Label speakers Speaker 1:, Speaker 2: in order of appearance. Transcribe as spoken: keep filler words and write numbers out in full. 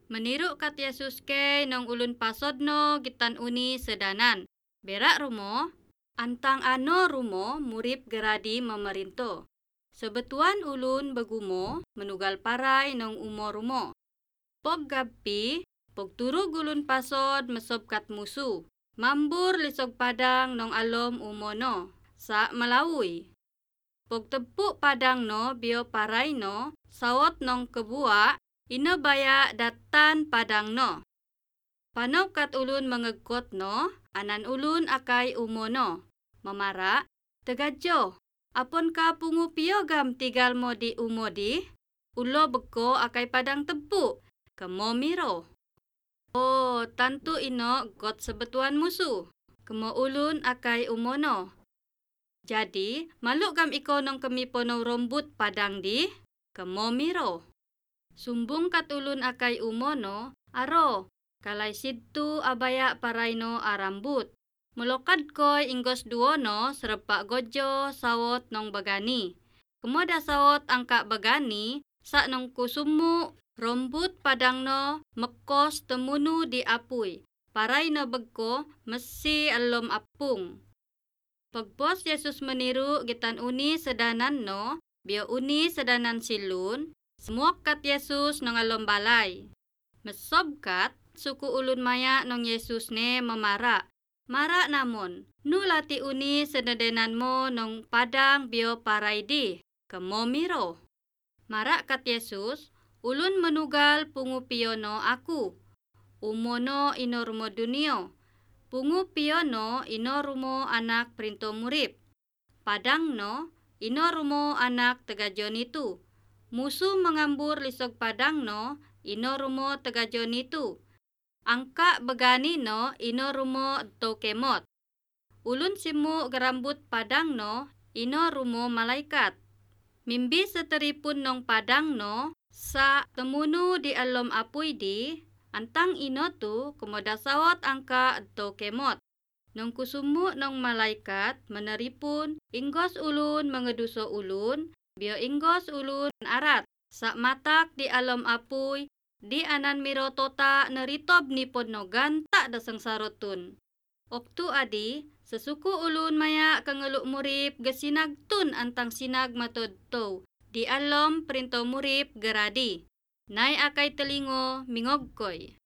Speaker 1: Meniru kat Yesus ke nong ulun pasodno gitan uni sedanan. Berak rumo, antang ano rumo murip geradi memerinto. Sebetuan ulun begumo menugal parai nong umo rumo. Pog gapi, pog turu gulun pasod mesob kat musu. Mambur lisog padang nong alom umo no. Sa malawi. Pog tepuk padang no bio parai no, sawot nong kebua, ina baya datan padang no. Panau kat ulun mengekot no, anan ulun akai umo no. Memara, tegajo, apon ka pungu piogam tigal mo di umo di, ulo beko akai padang tepuk, kemo miro. Oh, tantu ino got sebetuan musuh, kemo ulun akai umo no. Jadi, maluk gam iko nong kemi pono rombut padang di, kemo miro. Sumbung kat ulun akai umo no, aro, kalai situ abaya parai no arambut. Melokad koy inggos duono serepak gojo sawot nong bagani. Kemoda sawot angka bagani, sak nong kusumu rombut padang no mekos temunu di apui. Parai no bego mesi alom apung. Pagpos Yesus meniru gitan uni sedanan no, bio uni sedanan silun, semuak kat Yesus nong alom balai. Mesob kat, suku ulun maya nong Yesus ne memara. Mara namon, nu lati uni sedanan mo nong padang bio parai di, kemo miro. Mara kat Yesus, ulun menugal pungu piono aku. Umono ino rumo dunio. Pungu piono ino rumo anak perinto murip. Padang no, ino rumo anak tegajon itu. Musuh mengambur lisog padang no, ino rumo tegajon itu. Angka begani no, ino rumo to kemot. Ulun simu gerambut padang no, ino rumo malaikat. Mimbi seteripun nong padang no, sa temunu di alom apui di, antang ino tu kemoda sawat angka to kemot. Nong kusumu nong malaikat meneripun, inggos ulun mengeduso ulun, bio inggos ulun arat. Sak matak di alom apui, di anan miro tota neritob nipon no ganta dasang sarotun. Oktu adi, sesuku ulun maya kengeluk murip gesinag tun antang sinag matodto. Di alom perinto murip geradi. Nai akai telingo mingogkoy.